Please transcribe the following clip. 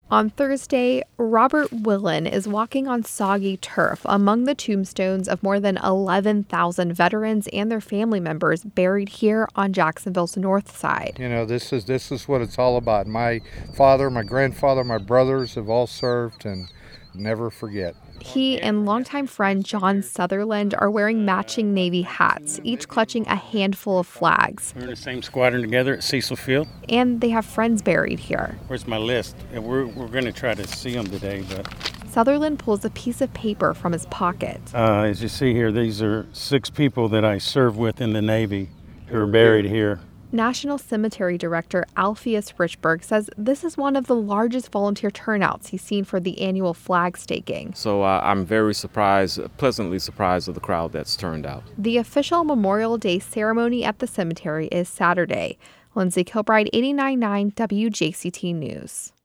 On Thursday, Robert Willen is walking on soggy turf among the tombstones of more than 11,000 veterans and their family members buried here on Jacksonville's north side. You know, this is what it's all about. My father, my grandfather, my brothers have all served, and never forget. He and longtime friend John Sutherland are wearing matching Navy hats, each clutching a handful of flags. We're in the same squadron together at Cecil Field. And they have friends buried here. Where's my list? We're going to try to see them today, but... Sutherland pulls a piece of paper from his pocket. As you see here, these are 6 people that I served with in the Navy who are buried here. National Cemetery Director Alpheus Richburg says this is one of the largest volunteer turnouts he's seen for the annual flag staking. So I'm very surprised, pleasantly surprised of the crowd that's turned out. The official Memorial Day ceremony at the cemetery is Saturday. Lindsay Kilbride, 89.9 WJCT News.